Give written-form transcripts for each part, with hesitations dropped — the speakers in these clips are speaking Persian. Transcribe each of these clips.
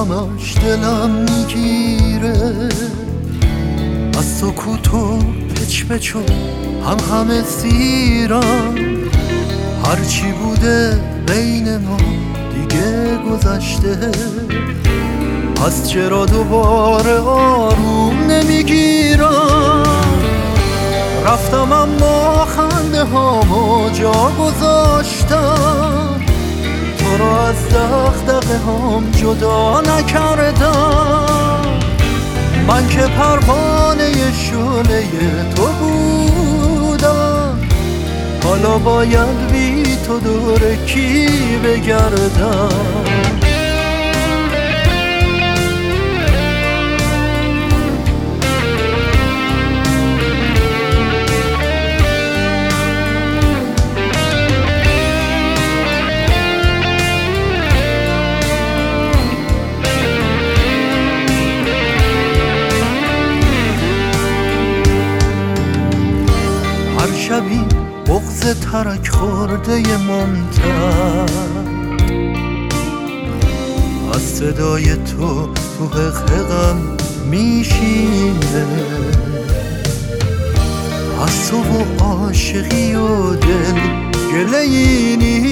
همش دلم میگیره، از سکوت و پچ پچو همه سیرم. هرچی بوده بین ما دیگه گذشته، پس چرا دوباره آروم نمیگیرم؟ رفتم اما خنده هامو جا گذاشتم، تو رو از دغدغه هام جدا نکردم. من که پروانه شعله تو بودم، حالا باید بی تو دور کی بگردم؟ شبی بغض ترک خورده ممتد از صدای تو حقم میشینه، از تو و عاشقی و دل گله‌ای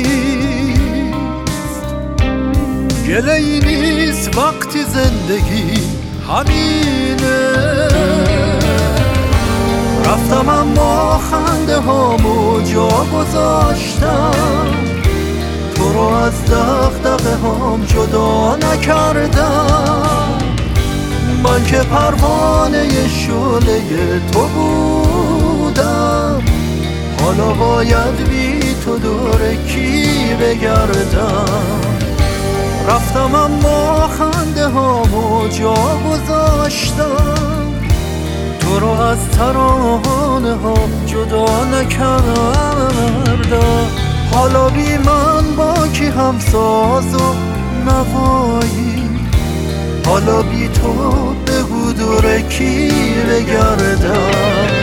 نیست وقتی زندگی همینه. رفتم اما خنده هامو جا گذاشتم، تو رو از دغدغه هام جدا نکردم. من که پروانه شعله تو بودم، حالا باید بی تو دور کی بگردم؟ رفتم اما خنده هامو جا گذاشتم، تو رو از ترانه ها جدا نکردم. حالا بی من با کی هم ساز و نوایی، حالا بی تو بگو دور کی بگردم؟